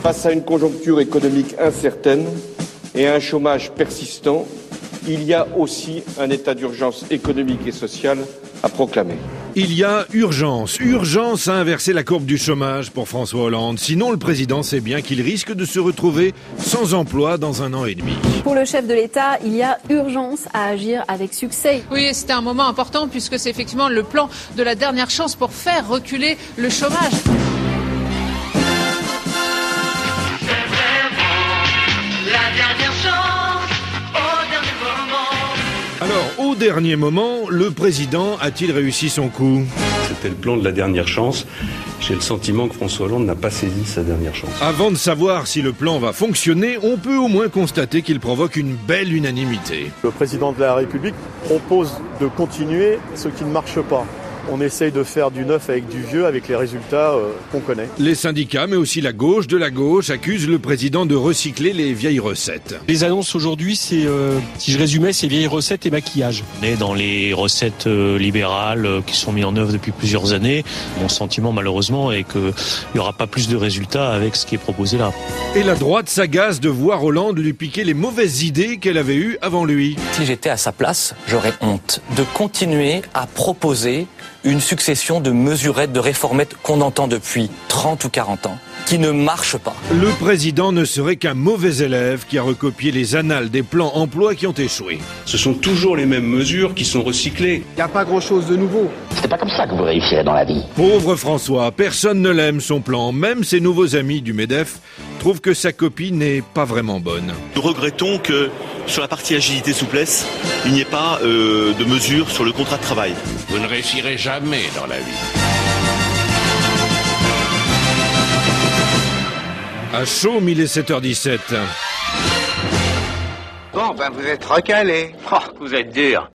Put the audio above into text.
Face à une conjoncture économique incertaine et à un chômage persistant, il y a aussi un état d'urgence économique et sociale à proclamer. Il y a urgence à inverser la courbe du chômage pour François Hollande. Sinon, le président sait bien qu'il risque de se retrouver sans emploi dans 1 an et demi. Pour le chef de l'État, il y a urgence à agir avec succès. Oui, c'était un moment important puisque c'est effectivement le plan de la dernière chance pour faire reculer le chômage. Alors, au dernier moment, le président a-t-il réussi son coup ? C'était le plan de la dernière chance. J'ai le sentiment que François Hollande n'a pas saisi sa dernière chance. Avant de savoir si le plan va fonctionner, on peut au moins constater qu'il provoque une belle unanimité. Le président de la République propose de continuer ce qui ne marche pas. On essaye de faire du neuf avec du vieux, avec les résultats qu'on connaît. Les syndicats, mais aussi la gauche de la gauche, accusent le président de recycler les vieilles recettes. Les annonces aujourd'hui, c'est, si je résumais, c'est vieilles recettes et maquillage. On est dans les recettes libérales qui sont mises en œuvre depuis plusieurs années. Mon sentiment, malheureusement, est qu'il n'y aura pas plus de résultats avec ce qui est proposé là. Et la droite s'agace de voir Hollande lui piquer les mauvaises idées qu'elle avait eues avant lui. Si j'étais à sa place, j'aurais honte de continuer à proposer une succession de mesurettes, de réformettes qu'on entend depuis 30 ou 40 ans, qui ne marchent pas. Le président ne serait qu'un mauvais élève qui a recopié les annales des plans emploi qui ont échoué. Ce sont toujours les mêmes mesures qui sont recyclées. Il n'y a pas grand-chose de nouveau. C'est pas comme ça que vous réussirez dans la vie. Pauvre François, personne ne l'aime son plan. Même ses nouveaux amis du MEDEF trouvent que sa copie n'est pas vraiment bonne. Nous regrettons que sur la partie agilité-souplesse, il n'y ait pas de mesures sur le contrat de travail. Vous ne réussirez jamais dans la vie. À Chaume, il est 7h17. Bon, ben vous êtes recalé. Oh, vous êtes dur.